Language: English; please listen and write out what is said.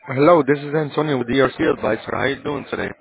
Hello, this is Antonio with DRC Advisor. How you doing today?